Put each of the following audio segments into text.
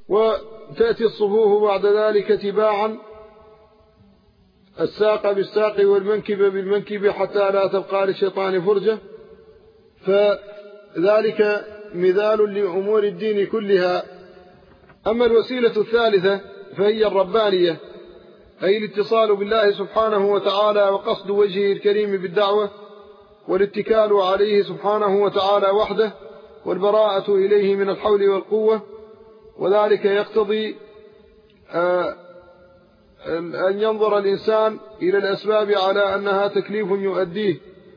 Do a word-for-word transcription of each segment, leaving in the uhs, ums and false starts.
وتأتي الصفوف بعد ذلك تباعا، الساق بالساق والمنكب بالمنكب حتى لا تبقى للشيطان فرجة. فذلك مثال لأمور الدين كلها. أما الوسيلة الثالثة فهي الربانية، أي الاتصال بالله سبحانه وتعالى وقصد وجهه الكريم بالدعوة والاتكال عليه سبحانه وتعالى وحده والبراءة إليه من الحول والقوة. وذلك يقتضي أن ينظر الإنسان إلى الأسباب على أنها تكليف يؤديه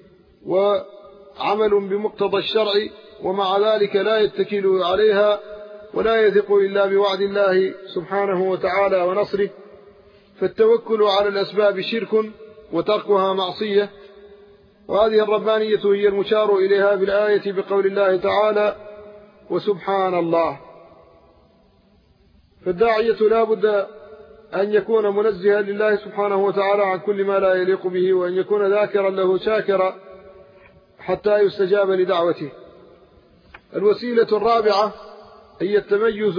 وعمل بمقتضى الشرع، ومع ذلك لا يتكل عليها ولا يثق إلا بوعد الله سبحانه وتعالى ونصره. فالتوكل على الأسباب شرك وتركها معصية. وهذه الربانية هي المشار إليها بالآية بقول الله تعالى: وسبحان الله. فالداعية لا بد أن يكون منزها لله سبحانه وتعالى عن كل ما لا يليق به، وأن يكون ذاكرا له شاكرا حتى يستجاب لدعوته. الوسيلة الرابعة هي التميز،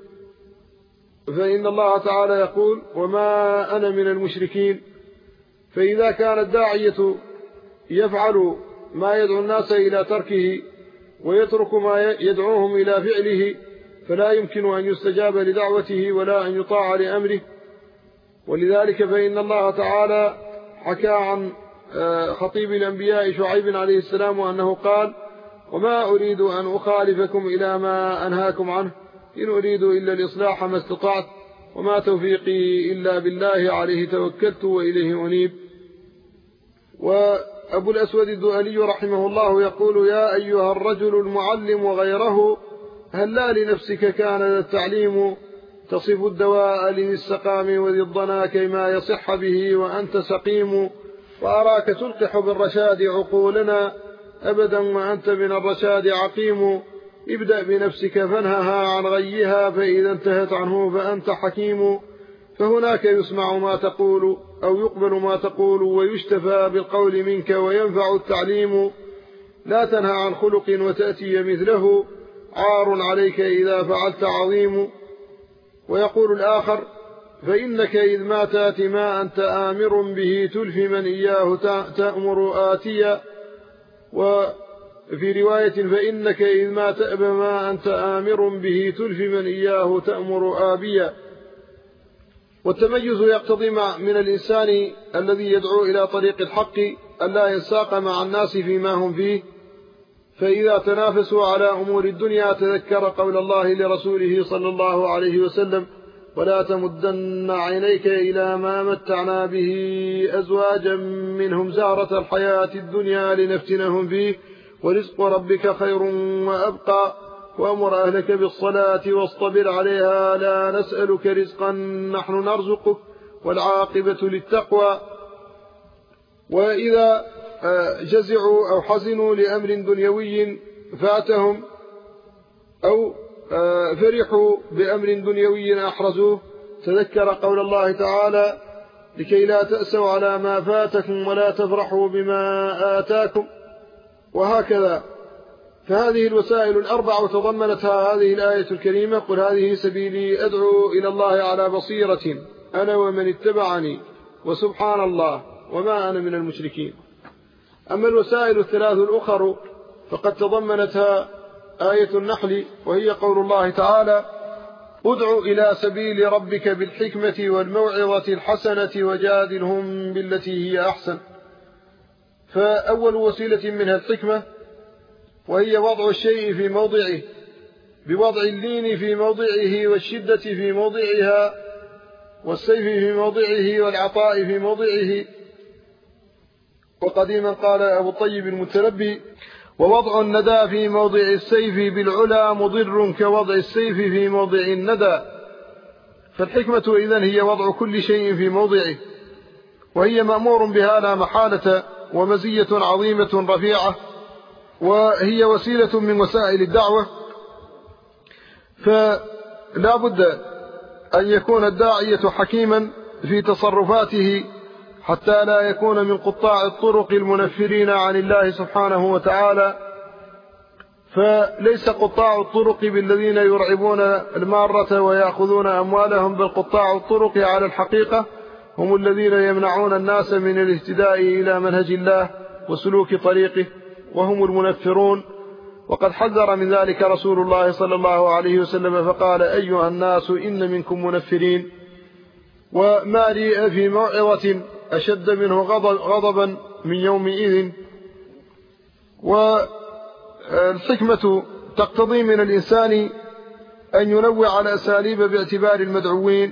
فإن الله تعالى يقول: وما أنا من المشركين. فإذا كان الداعية يفعل ما يدعو الناس إلى تركه ويترك ما يدعوهم إلى فعله، فلا يمكن أن يستجاب لدعوته ولا أن يطاع لأمره. ولذلك فإن الله تعالى حكى عن خطيب الأنبياء شعيب عليه السلام أنه قال: وما أريد أن أخالفكم إلى ما أنهاكم عنه، إن أريد إلا الإصلاح ما استطعت، وما توفيقي إلا بالله، عليه توكلت وإليه أنيب. وأبو الأسود الدؤلي رحمه الله يقول: يا أيها الرجل المعلم وغيره، هل لا لنفسك كان ذا التعليم، تصف الدواء لذي السقام وذي الضنا كيما يصح به وأنت سقيم، وأراك تلقح بالرشاد عقولنا أبدا وأنت من الرشاد عقيم، ابدأ بنفسك فانهها عن غيها، فإذا انتهت عنه فأنت حكيم، فهناك يسمع ما تقول أو يقبل ما تقول، ويشتفى بالقول منك وينفع التعليم، لا تنهى عن خلق وتأتي مثله، عار عليك إذا فعلت عظيم. ويقول الآخر: فإنك إذ ما تات ما أنت آمر به تلفي من إياه تأمر آتيا. وفي رواية: فإنك إذ ما تأبى ما أنت آمر به تلفي من إياه تأمر آبيا. والتميز يقتضي من الإنسان الذي يدعو إلى طريق الحق ألا ينساق مع الناس فيما هم فيه، فإذا تنافسوا على أمور الدنيا تذكر قول الله لرسوله صلى الله عليه وسلم: ولا تمدن عينيك إلى ما متعنا به أزواجا منهم زهرة الحياة الدنيا لنفتنهم فيه، ورزق ربك خير وأبقى، وأمر أهلك بالصلاة واصطبر عليها، لا نسألك رزقا نحن نرزقك، والعاقبة للتقوى. وإذا جزعوا أو حزنوا لأمر دنيوي فاتهم أو فرحوا بأمر دنيوي أحرزوه تذكر قول الله تعالى: لكي لا تأسوا على ما فاتكم ولا تفرحوا بما آتاكم. وهكذا. فهذه الوسائل الأربع تضمنتها هذه الآية الكريمة: قل هذه سبيلي أدعو إلى الله على بصيرة أنا ومن اتبعني وسبحان الله وما أنا من المشركين. أما الوسائل الثلاث الأخر فقد تضمنتها آية النحل، وهي قول الله تعالى: ادع إلى سبيل ربك بالحكمة والموعظة الحسنة وجادلهم بالتي هي أحسن. فأول وسيلة منها الحكمة، وهي وضع الشيء في موضعه بوضع اللين في موضعه والشدة في موضعها والسيف في موضعه والعطاء في موضعه. وقديما قال أبو الطيب المتنبي: ووضع الندى في موضع السيف بالعلا مضر كوضع السيف في موضع الندى. فالحكمة إذن هي وضع كل شيء في موضعه، وهي مأمور بها لا محالة، ومزية عظيمة رفيعة، وهي وسيلة من وسائل الدعوة. فلا بد أن يكون الداعية حكيما في تصرفاته حتى لا يكون من قطاع الطرق المنفرين عن الله سبحانه وتعالى. فليس قطاع الطرق بالذين يرعبون المارة ويأخذون أموالهم، بل قطاع الطرق على الحقيقة هم الذين يمنعون الناس من الاهتداء إلى منهج الله وسلوك طريقه، وهم المنفرون. وقد حذر من ذلك رسول الله صلى الله عليه وسلم فقال: أيها الناس إن منكم منفرين. وما لي في موعظة أشد منه غضبا من يومئذ. والحكمة تقتضي من الإنسان أن ينوع الأساليب باعتبار المدعوين،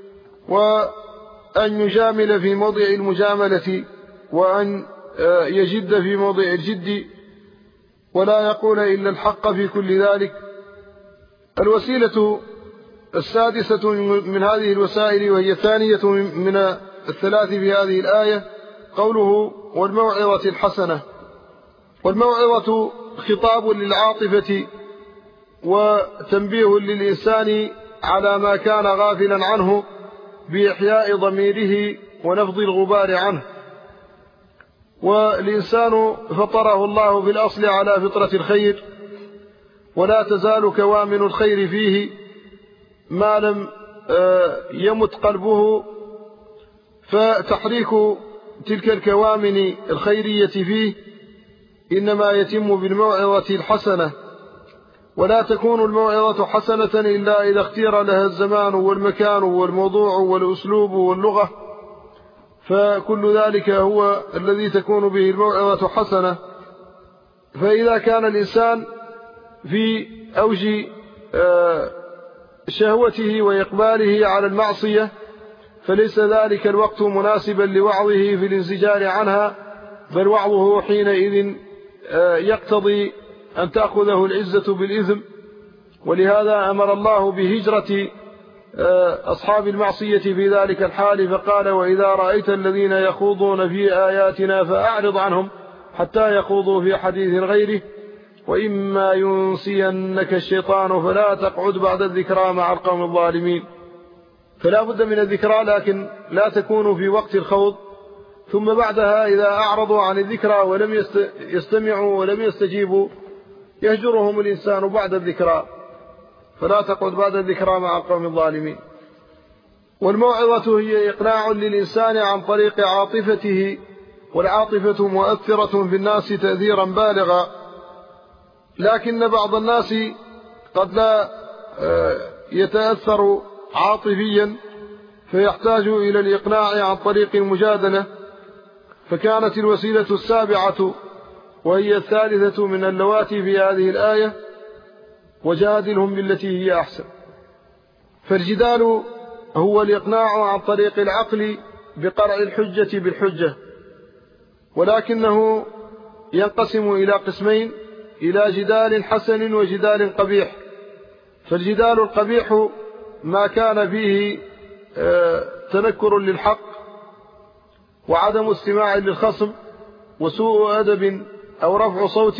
وأن يجامل في موضع المجاملة، وأن يجد في موضع الجد، ولا يقول إلا الحق في كل ذلك. الوسيلة السادسة من هذه الوسائل، وهي الثانية من الثلاث في هذه الآية، قوله: والموعظة الحسنة. والموعظة خطاب للعاطفة وتنبيه للإنسان على ما كان غافلا عنه بإحياء ضميره ونفض الغبار عنه. والإنسان فطره الله في الأصل على فطرة الخير، ولا تزال كوامن الخير فيه ما لم يمت قلبه، فتحريك تلك الكوامن الخيرية فيه إنما يتم بالموعظة الحسنة. ولا تكون الموعظة حسنة إلا إذا اختير لها الزمان والمكان والموضوع والأسلوب واللغة، فكل ذلك هو الذي تكون به الموعظة حسنة. فإذا كان الإنسان في أوج شهوته وإقباله على المعصية، فليس ذلك الوقت مناسبا لوعظه في الانزجار عنها، بل وعظه حينئذ يقتضي أن تأخذه العزة بالإثم. ولهذا أمر الله بهجرة أصحاب المعصية في ذلك الحال، فقال: وإذا رأيت الذين يخوضون في آياتنا فأعرض عنهم حتى يخوضوا في حديث غيره، وإما ينسينك الشيطان فلا تقعد بعد الذكرى مع القوم الظالمين. فلا بد من الذكرى، لكن لا تكون في وقت الخوض، ثم بعدها إذا أعرضوا عن الذكرى ولم يستمعوا ولم يستجيبوا يهجرهم الإنسان بعد الذكرى، فلا تقعد بعد الذكرى مع القوم الظالمين. والموعظة هي إقناع للإنسان عن طريق عاطفته، والعاطفة مؤثرة في الناس تأثيرا بالغا، لكن بعض الناس قد لا يتأثر عاطفيا فيحتاج إلى الإقناع عن طريق المجادلة. فكانت الوسيلة السابعة وهي الثالثة من اللواتي في هذه الآية: وجادلهم بالتي هي أحسن. فالجدال هو الإقناع عن طريق العقل بقرع الحجة بالحجة، ولكنه ينقسم إلى قسمين: إلى جدال حسن وجدال قبيح. فالجدال القبيح ما كان فيه تنكر للحق وعدم استماع للخصم وسوء أدب أو رفع صوت،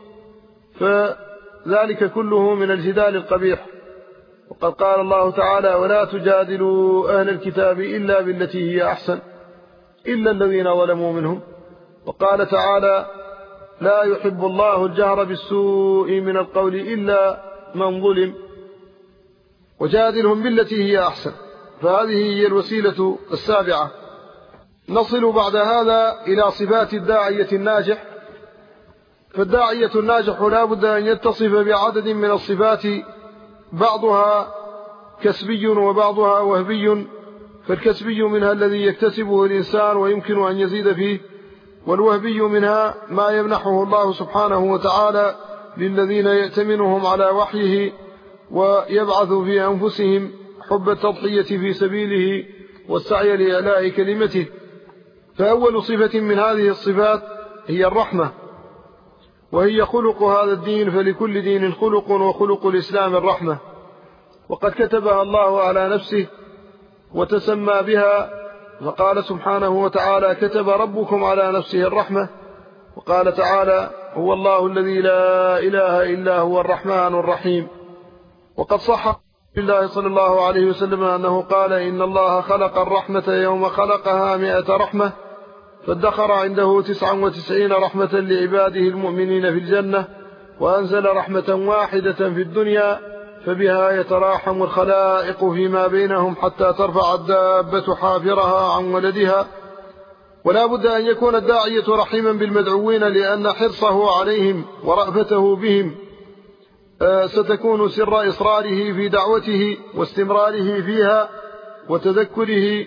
فذلك كله من الجدال القبيح. وقد قال الله تعالى: ولا تجادلوا أهل الكتاب إلا بالتي هي أحسن إلا الذين ظلموا منهم. وقال تعالى: لا يحب الله الجهر بالسوء من القول إلا من ظلم. وجادلهم بالتي هي أحسن، فهذه هي الوسيلة السابعة. نصل بعد هذا إلى صفات الداعية الناجح. فالداعية الناجح لا بد أن يتصف بعدد من الصفات، بعضها كسبي وبعضها وهبي. فالكسبي منها الذي يكتسبه الإنسان ويمكن أن يزيد فيه، والوهبي منها ما يمنحه الله سبحانه وتعالى للذين يأتمنهم على وحيه ويبعث في أنفسهم حب التضحية في سبيله والسعي لإعلاء كلمته. فأول صفة من هذه الصفات هي الرحمة، وهي خلق هذا الدين، فلكل دين خلق، وخلق الإسلام الرحمة. وقد كتبها الله على نفسه وتسمى بها، فقال سبحانه وتعالى: كتب ربكم على نفسه الرحمة. وقال تعالى: هو الله الذي لا إله إلا هو الرحمن الرحيم. وقد صح الله صلى الله عليه وسلم أنه قال: إن الله خلق الرحمة يوم خلقها مئة رحمة، فادخر عنده تسعا وتسعين رحمة لعباده المؤمنين في الجنة، وأنزل رحمة واحدة في الدنيا فبها يتراحم الخلائق فيما بينهم حتى ترفع الدابة حافرها عن ولدها. ولا بد أن يكون الداعية رحيما بالمدعوين، لأن حرصه عليهم ورأفته بهم ستكون سر إصراره في دعوته واستمراره فيها وتذكره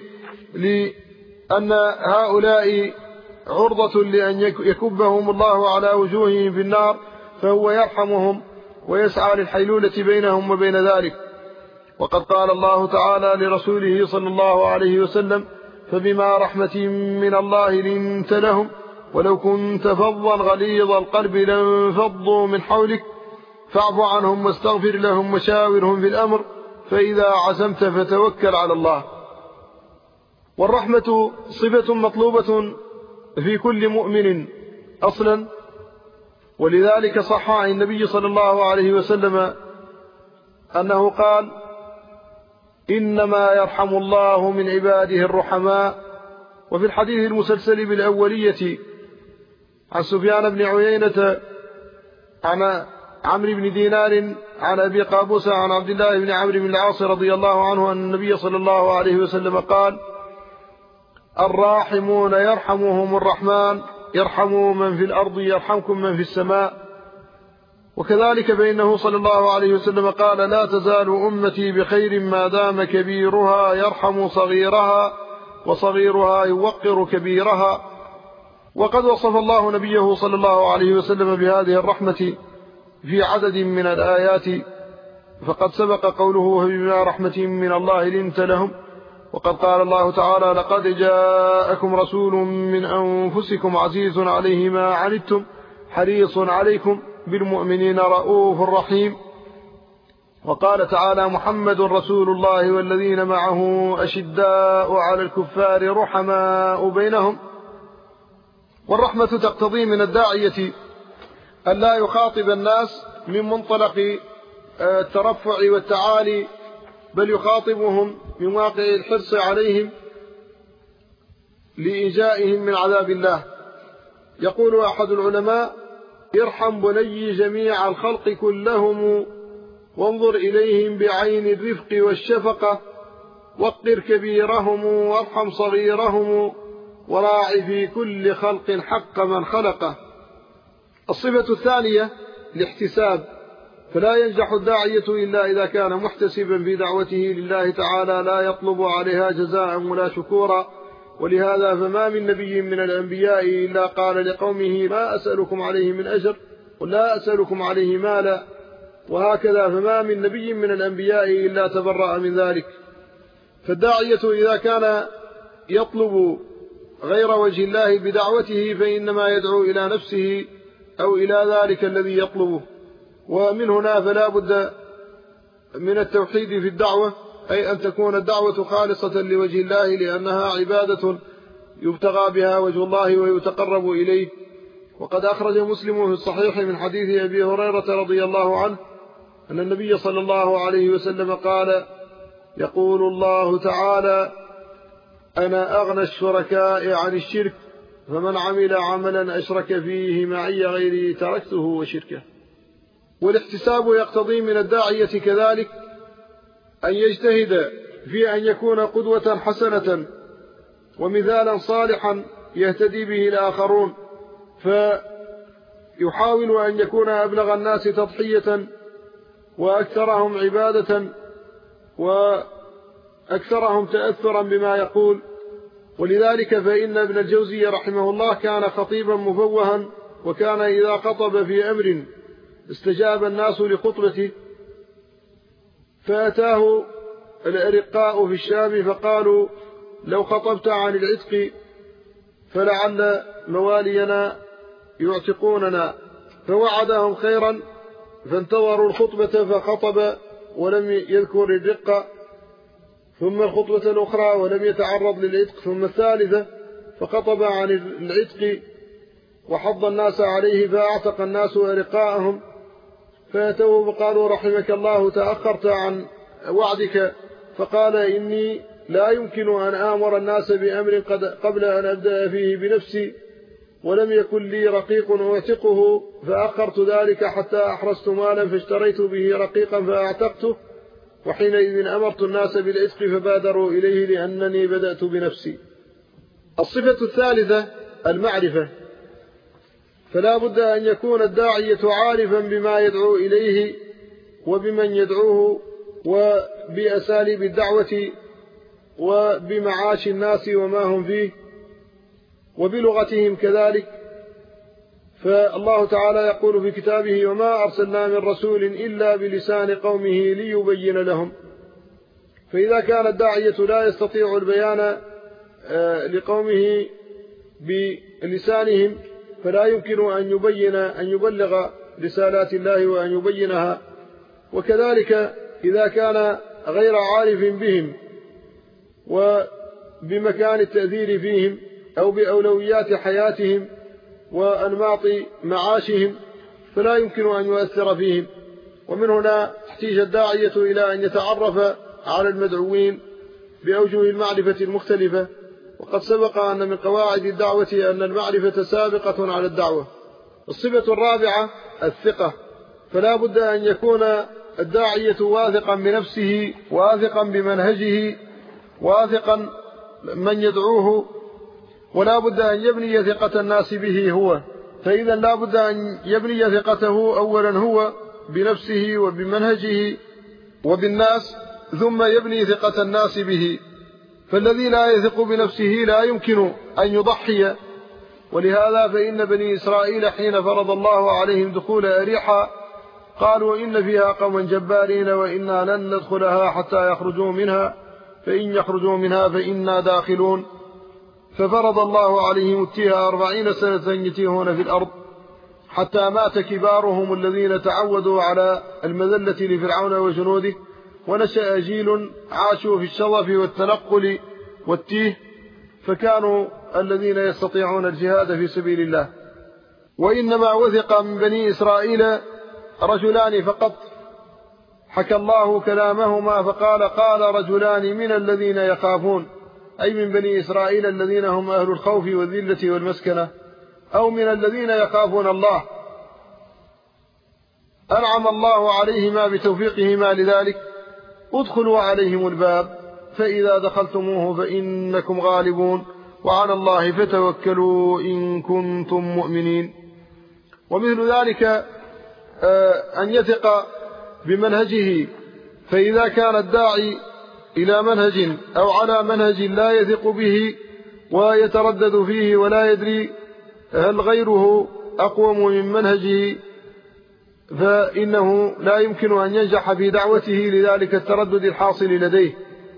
لأن هؤلاء عرضة لأن يكبهم الله على وجوههم في النار، فهو يرحمهم ويسعى للحيلولة بينهم وبين ذلك. وقد قال الله تعالى لرسوله صلى الله عليه وسلم: فبما رحمة من الله لنت لهم ولو كنت فظا غليظ القلب لانفضوا من حولك فاعف عنهم واستغفر لهم وشاورهم في الأمر فإذا عزمت فتوكل على الله. والرحمة صفة مطلوبة في كل مؤمن أصلا، ولذلك صح عن النبي صلى الله عليه وسلم أنه قال: إنما يرحم الله من عباده الرحماء. وفي الحديث المسلسل بالأولية عن سفيان بن عيينة عن عمرو بن دينار عن أبي قابوس عن عبد الله بن عمرو بن العاص رضي الله عنه أن النبي صلى الله عليه وسلم قال: الراحمون يرحمهم الرحمن يرحموا من في الأرض يرحمكم من في السماء. وكذلك فإنه صلى الله عليه وسلم قال: لا تزال أمتي بخير ما دام كبيرها يرحم صغيرها وصغيرها يوقر كبيرها. وقد وصف الله نبيه صلى الله عليه وسلم بهذه الرحمة في عدد من الآيات، فقد سبق قوله: بما رحمة من الله لنت لهم. وقد قال الله تعالى: لقد جاءكم رسول من أنفسكم عزيز عليه ما عنتم حريص عليكم بالمؤمنين رؤوف رحيم. وقال تعالى: محمد رسول الله والذين معه أشداء على الكفار رحماء بينهم. والرحمة تقتضي من الداعية أن لا يخاطب الناس من منطلق الترفع والتعالي، بل يخاطبهم من واقع الحرص عليهم لإيجائهم من عذاب الله. يقول أحد العلماء: ارحم بني جميع الخلق كلهم وانظر إليهم بعين الرفق والشفقة وقر كبيرهم وارحم صغيرهم وراع في كل خلق حق من خلقه. الصفة الثانية الاحتساب، فلا ينجح الداعية إلا إذا كان محتسبا في دعوته لله تعالى لا يطلب عليها جزاء ولا شكورا. ولهذا فما من نبي من الأنبياء إلا قال لقومه: ما أسألكم عليه من أجر ولا أسألكم عليه مالا. وهكذا فما من نبي من الأنبياء إلا تبرأ من ذلك. فالداعية إذا كان يطلب غير وجه الله بدعوته فإنما يدعو إلى نفسه أو إلى ذلك الذي يطلبه. ومن هنا فلا بد من التوحيد في الدعوة، أي أن تكون الدعوة خالصة لوجه الله، لأنها عبادة يبتغى بها وجه الله ويتقرب إليه. وقد أخرج مسلم في الصحيح من حديث أبي هريرة رضي الله عنه أن النبي صلى الله عليه وسلم قال: يقول الله تعالى: أنا أغنى الشركاء عن الشرك، فمن عمل عملا أشرك فيه معي غيري تركته وشركه. والاحتساب يقتضي من الداعية كذلك أن يجتهد في أن يكون قدوة حسنة ومثالا صالحا يهتدي به الآخرون، فيحاول أن يكون أبلغ الناس تضحية وأكثرهم عبادة وأكثرهم تأثرا بما يقول. ولذلك فإن ابن الجوزي رحمه الله كان خطيبا مفوها، وكان إذا خطب في أمر استجاب الناس لخطبته، فأتاه الأرقاء في الشام فقالوا: لو خطبت عن العتق فلعل موالينا يعتقوننا، فوعدهم خيرا فانتظروا الخطبة فخطب ولم يذكر الرقة، ثم الخطبة الأخرى ولم يتعرض للعتق، ثم الثالثة فخطب عن العتق وحض الناس عليه فأعتق الناس أرقاءهم، فأتوه فقالوا: رحمك الله تأخرت عن وعدك. فقال: إني لا يمكن أن آمر الناس بأمر قبل أن أبدأ فيه بنفسي، ولم يكن لي رقيق أعتقه فأخرت ذلك حتى أحرزت مالا فاشتريت به رقيقا فأعتقته، وحينئذ أمرت الناس بالعتق فبادروا إليه لأنني بدأت بنفسي. الصفة الثالثة المعرفة، فلا بد أن يكون الداعية عارفا بما يدعو إليه وبمن يدعوه وبأساليب الدعوة وبمعاش الناس وما هم فيه وبلغتهم كذلك. فالله تعالى يقول في كتابه: وما أرسلنا من رسول إلا بلسان قومه ليبين لهم. فإذا كان الداعية لا يستطيع البيان لقومه بلسانهم فلا يمكن أن يبين أن يبلغ رسالات الله وأن يبينها. وكذلك إذا كان غير عارف بهم وبمكان التأثير فيهم أو بأولويات حياتهم وأنماط معاشهم فلا يمكن أن يؤثر فيهم. ومن هنا احتاج الداعية إلى أن يتعرف على المدعوين بأوجه المعرفة المختلفة. وقد سبق أن من قواعد الدعوة أن المعرفة سابقة على الدعوة. الصفة الرابعة الثقة، فلا بد أن يكون الداعية واثقا بنفسه واثقا بمنهجه واثقا من يدعوه، ولا بد أن يبني ثقة الناس به هو. فإذا لا بد أن يبني ثقته أولا هو بنفسه وبمنهجه وبالناس، ثم يبني ثقة الناس به. فالذي لا يثق بنفسه لا يمكن أن يضحي. ولهذا فإن بني إسرائيل حين فرض الله عليهم دخول أريحا قالوا: إن فيها قوما جبارين وإنا لن ندخلها حتى يخرجوا منها فإن يخرجوا منها فإنا داخلون. ففرض الله عليهم التيه أربعين سنة يتيهون في الأرض حتى مات كبارهم الذين تعودوا على المذلة لفرعون وجنوده، ونشأ جيل عاشوا في الشظف والتنقل والتيه، فكانوا الذين يستطيعون الجهاد في سبيل الله. وإنما وثق من بني إسرائيل رجلان فقط، حكى الله كلامهما فقال: قال رجلان من الذين يخافون، أي من بني إسرائيل الذين هم أهل الخوف والذلة والمسكنة، أو من الذين يخافون الله، أنعم الله عليهما بتوفيقهما لذلك: ادخلوا عليهم الباب فإذا دخلتموه فإنكم غالبون وعلى الله فتوكلوا إن كنتم مؤمنين. ومثل ذلك أن يثق بمنهجه، فإذا كان الداعي إلى منهج أو على منهج لا يثق به ويتردد فيه ولا يدري هل غيره أقوم من منهجه فإنه لا يمكن أن ينجح في دعوته لذلك التردد الحاصل لديه.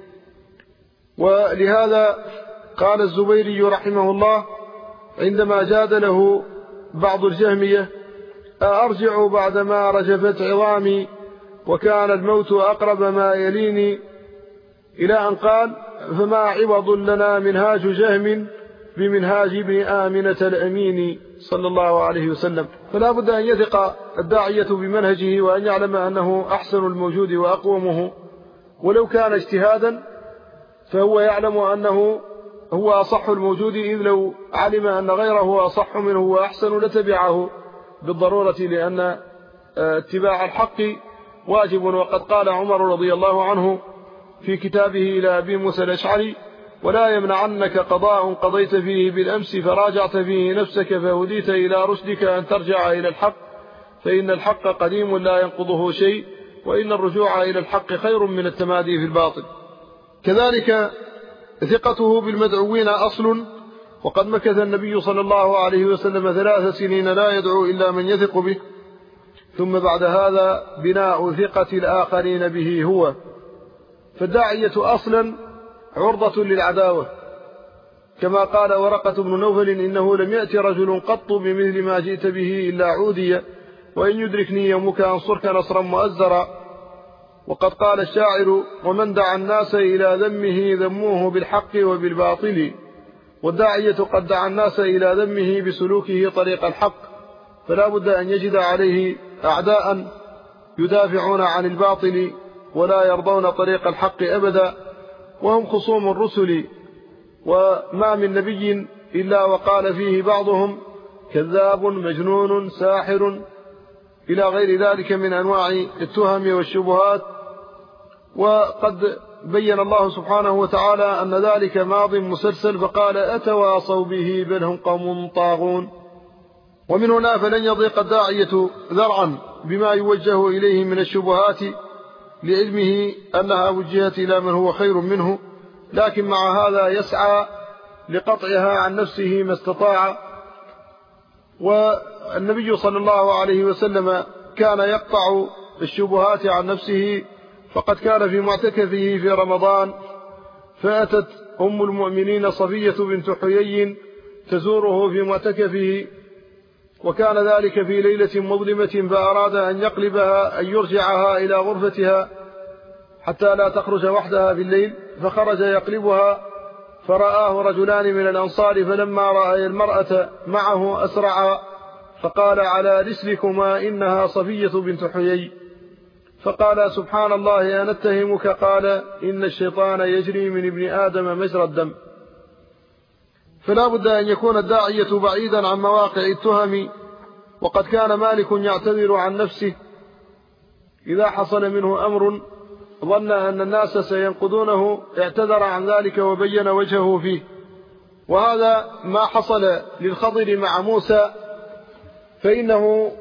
ولهذا قال الزبيري رحمه الله عندما جادله بعض الجهمية: أرجع بعدما رجفت عظامي وكان الموت أقرب ما يليني، إلى أن قال: فما عوض لنا منهاج جهم بمنهاج ابن آمنة الأمين صلى الله عليه وسلم. فلا بد أن يثق الداعية بمنهجه وأن يعلم أنه أحسن الموجود وأقومه، ولو كان اجتهادا فهو يعلم أنه هو أصح الموجود، إذ لو علم أن غيره أصح منه وأحسن لتبعه بالضرورة، لأن اتباع الحق واجب. وقد قال عمر رضي الله عنه في كتابه إلى أبي موسى الأشعري: ولا يمنعنك قضاء قضيت فيه بالأمس فراجعت فيه نفسك فهديت إلى رشدك أن ترجع إلى الحق، فإن الحق قديم لا ينقضه شيء، وإن الرجوع إلى الحق خير من التمادي في الباطل. كذلك ثقته بالمدعوين أصل، وقد مكث النبي صلى الله عليه وسلم ثلاث سنين لا يدعو إلا من يثق به، ثم بعد هذا بناء ثقة الآخرين به هو. فالداعية أصلا عرضة للعداوة، كما قال ورقة بن نوفل: إنه لم يأتي رجل قط بمثل ما جئت به إلا عودي، وإن يدركني يومك أنصرك نصرا مؤزرا. وقد قال الشاعر: ومن دعا الناس إلى ذمه ذموه بالحق وبالباطل. والداعية قد دعا الناس إلى ذمه بسلوكه طريق الحق، فلا بد أن يجد عليه أعداء يدافعون عن الباطل ولا يرضون طريق الحق أبدا، وهم خصوم الرسل. وما من نبي إلا وقال فيه بعضهم: كذاب مجنون ساحر إلى غير ذلك من أنواع التهم والشبهات. وقد بين الله سبحانه وتعالى أن ذلك ماض مسلسل، فقال أتواصوا به بل هم قوم طاغون. ومن هنا فلن يضيق الداعية ذرعا بما يوجه إليه من الشبهات لعلمه أنها وجهت إلى من هو خير منه، لكن مع هذا يسعى لقطعها عن نفسه ما استطاع. والنبي صلى الله عليه وسلم كان يقطع الشبهات عن نفسه، فقد كان في معتكفه في رمضان فأتت أم المؤمنين صفية بنت حيي تزوره في معتكفه، وكان ذلك في ليلة مظلمة، فأراد أن يقلبها أن يرجعها إلى غرفتها حتى لا تخرج وحدها في الليل، فخرج يقلبها فرآه رجلان من الأنصار، فلما رأى المرأة معه أسرعا فقال على رسلكما إنها صفية بنت حيي، فقال سبحان الله أنتهمك؟ قال إن الشيطان يجري من ابن آدم مجرى الدم. فلا بد أن يكون الداعية بعيدا عن مواقع التهم. وقد كان مالك يعتذر عن نفسه إذا حصل منه أمر ظن أن الناس سينقضونه، اعتذر عن ذلك وبين وجهه فيه. وهذا ما حصل للخضر مع موسى، فإنه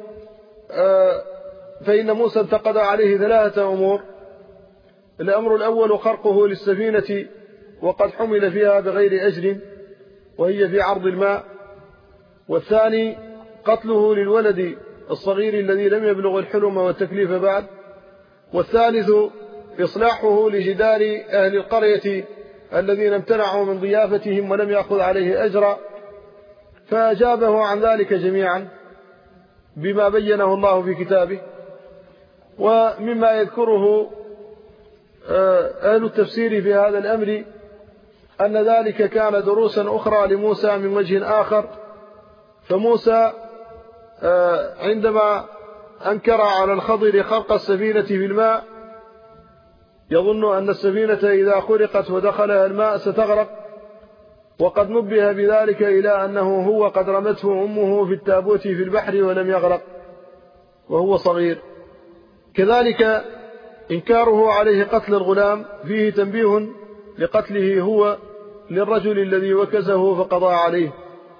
فإن موسى انتقد عليه ثلاثة أمور. الأمر الأول خرقه للسفينة وقد حمل فيها بغير أجر وهي في عرض الماء، والثاني قتله للولد الصغير الذي لم يبلغ الحلم والتكليف بعد، والثالث إصلاحه لجدار أهل القرية الذين امتنعوا من ضيافتهم ولم يأخذ عليه أجرا، فأجابه عن ذلك جميعا بما بينه الله في كتابه. ومما يذكره أهل التفسير في هذا الأمر أن ذلك كان دروسا أخرى لموسى من وجه آخر. فموسى عندما أنكر على الخضر خرق السفينة في الماء يظن أن السفينة إذا خرقت ودخلها الماء ستغرق، وقد نبه بذلك إلى أنه هو قد رمته أمه في التابوت في البحر ولم يغرق وهو صغير. كذلك إنكاره عليه قتل الغلام فيه تنبيه لقتله هو للرجل الذي وكزه فقضى عليه.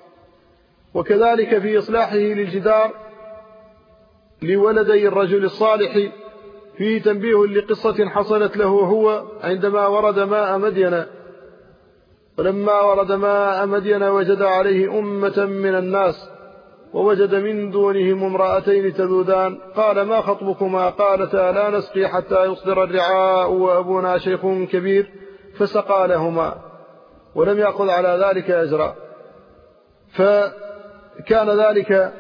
وكذلك في إصلاحه للجدار لولدي الرجل الصالح فيه تنبيه لقصة حصلت له هو عندما ورد ماء مدين، ولما ورد ماء مدين وجد عليه أمة من الناس ووجد من دونهم امرأتين تذودان، قال ما خطبكما؟ قالتا لا نسقي حتى يصدر الرعاء وأبونا شيخ كبير، فسقى لهما ولم يأخذ على ذلك أجرا. فكان ذلك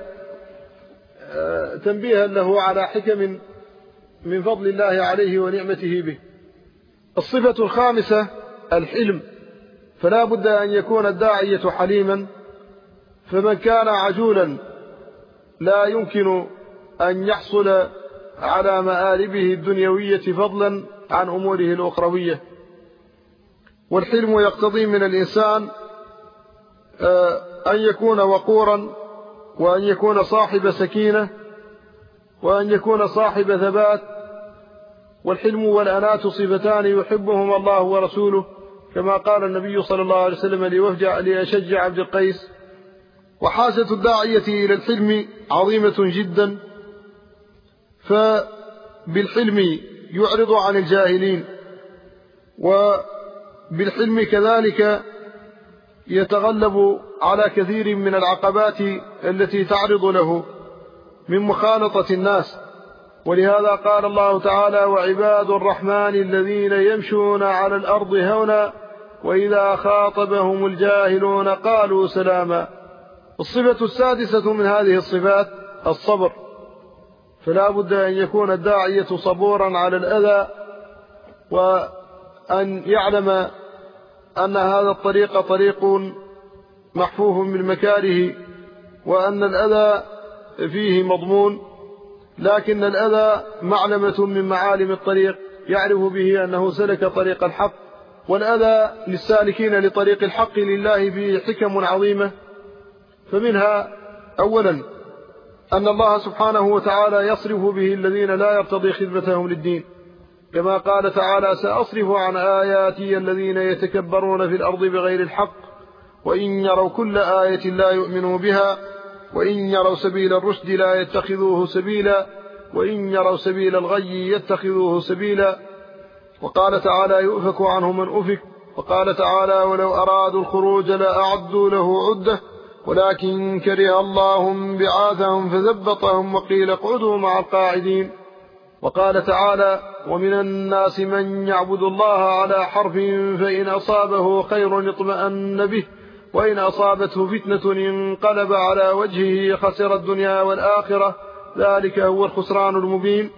تنبيها له على حكم من فضل الله عليه ونعمته به. الصفة الخامسة الحلم، فلا بد أن يكون الداعية حليما، فمن كان عجولا لا يمكن أن يحصل على مآربه الدنيوية فضلا عن أموره الأخروية. والحلم يقتضي من الإنسان أن يكون وقورا، وأن يكون صاحب سكينة، وأن يكون صاحب ثبات. والحلم والأنات صفتان يحبهما الله ورسوله، كما قال النبي صلى الله عليه وسلم لأشج عبد القيس. وحاجة الداعية إلى الحلم عظيمة جدا، فبالحلم يعرض عن الجاهلين، وبالحلم كذلك يتغلب على كثير من العقبات التي تعرض له من مخالطة الناس. ولهذا قال الله تعالى وعباد الرحمن الذين يمشون على الأرض هونا وإذا خاطبهم الجاهلون قالوا سلاما. الصفة السادسة من هذه الصفات الصبر، فلا بد أن يكون الداعية صبورا على الأذى، وأن يعلم أن هذا الطريق طريق محفوف بالمكاره، وأن الأذى فيه مضمون، لكن الأذى معلمة من معالم الطريق يعرف به أنه سلك طريق الحق. والأذى للسالكين لطريق الحق لله فيه حكم عظيمة، فمنها أولا أن الله سبحانه وتعالى يصرف به الذين لا يرتضي خدمتهم للدين، كما قال تعالى: سأصرف عن آياتي الذين يتكبرون في الأرض بغير الحق وإن يروا كل آية لا يؤمنوا بها وإن يروا سبيل الرشد لا يتخذوه سبيلا وإن يروا سبيل الغي يتخذوه سبيلا. وقال تعالى: يؤفك عنه من أفك. وقال تعالى: ولو أرادوا الخروج لأعدوا له عدة ولكن كره الله بعاثهم فثبطهم وقيل اقعدوا مع القاعدين. وقال تعالى: ومن الناس من يعبد الله على حرف فإن أصابه خير اطمأن به وإن أصابته فتنة انقلب على وجهه خسر الدنيا والآخرة ذلك هو الخسران المبين.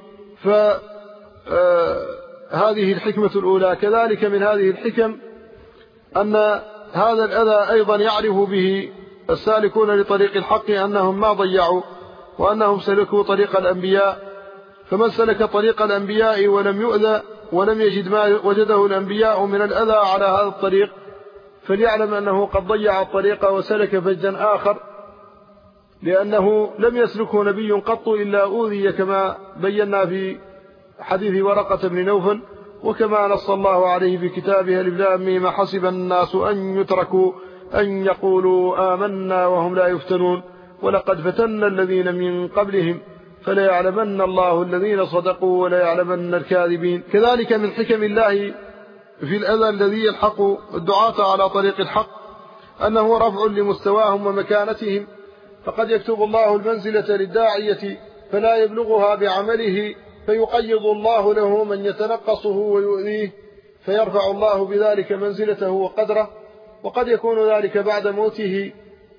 فهذه الحكمة الأولى. كذلك من هذه الحكم أن هذا الأذى أيضا يعرف به السالكون لطريق الحق أنهم ما ضيعوا وأنهم سلكوا طريق الأنبياء، فمن سلك طريق الأنبياء ولم يؤذى ولم يجد ما وجده الأنبياء من الأذى على هذا الطريق فليعلم أنه قد ضيع الطريق وسلك فجا آخر، لأنه لم يسلكه نبي قط إلا أوذي كما بينا في حديث ورقة بن نوفل، وكما نص الله عليه في كتابه: ألف لام ميم حسب الناس أن يتركوا أن يقولوا آمنا وهم لا يفتنون ولقد فتنا الذين من قبلهم فليعلمن الله الذين صدقوا وليعلمن الكاذبين. كذلك من حكم الله في الأذى الذي يلحق الدعاة على طريق الحق أنه رفع لمستواهم ومكانتهم، فقد يكتب الله المنزلة للداعية فلا يبلغها بعمله فيقيض الله له من يتنقصه ويؤذيه فيرفع الله بذلك منزلته وقدره، وقد يكون ذلك بعد موته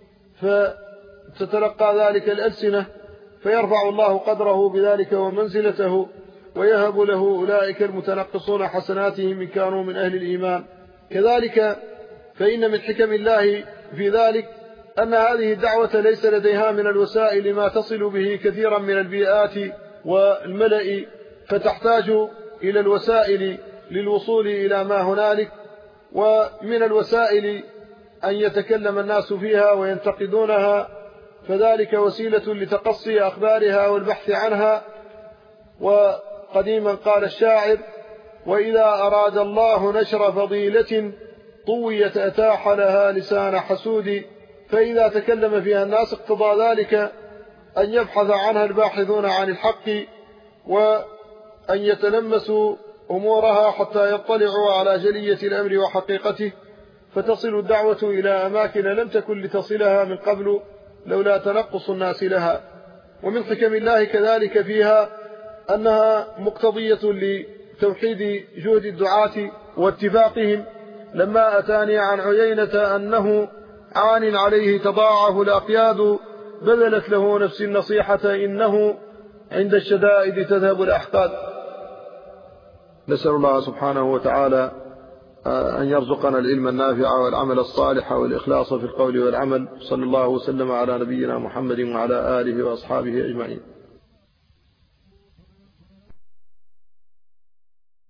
فتتلقى ذلك الألسنة فيرفع الله قدره بذلك ومنزلته ويهب له أولئك المتنقصون حسناتهم إن كانوا من أهل الإيمان. كذلك فإن من حكم الله في ذلك أن هذه الدعوة ليس لديها من الوسائل ما تصل به كثيرا من البيئات والملأ، فتحتاج إلى الوسائل للوصول إلى ما هنالك، ومن الوسائل أن يتكلم الناس فيها وينتقدونها، فذلك وسيلة لتقصي أخبارها والبحث عنها. وقديما قال الشاعر: وإذا أراد الله نشر فضيلة طويت أتاح لها لسان حسود، فإذا تكلم فيها الناس اقتضى ذلك أن يبحث عنها الباحثون عن الحق وأن يتلمسوا أمورها حتى يطلعوا على جلية الأمر وحقيقته، فتصل الدعوة إلى أماكن لم تكن لتصلها من قبل لولا تنقص الناس لها. ومن حكم الله كذلك فيها أنها مقتضية لتوحيد جهد الدعاة واتفاقهم، لما أتاني عن عيينة أنه عان عليه تضاعف الأقياد بذلت له نفس النصيحة إنه عند الشدائد تذهب الأحقاد. نسأل الله سبحانه وتعالى أن يرزقنا العلم النافع والعمل الصالح والإخلاص في القول والعمل. صلى الله وسلم على نبينا محمد وعلى آله وأصحابه أجمعين.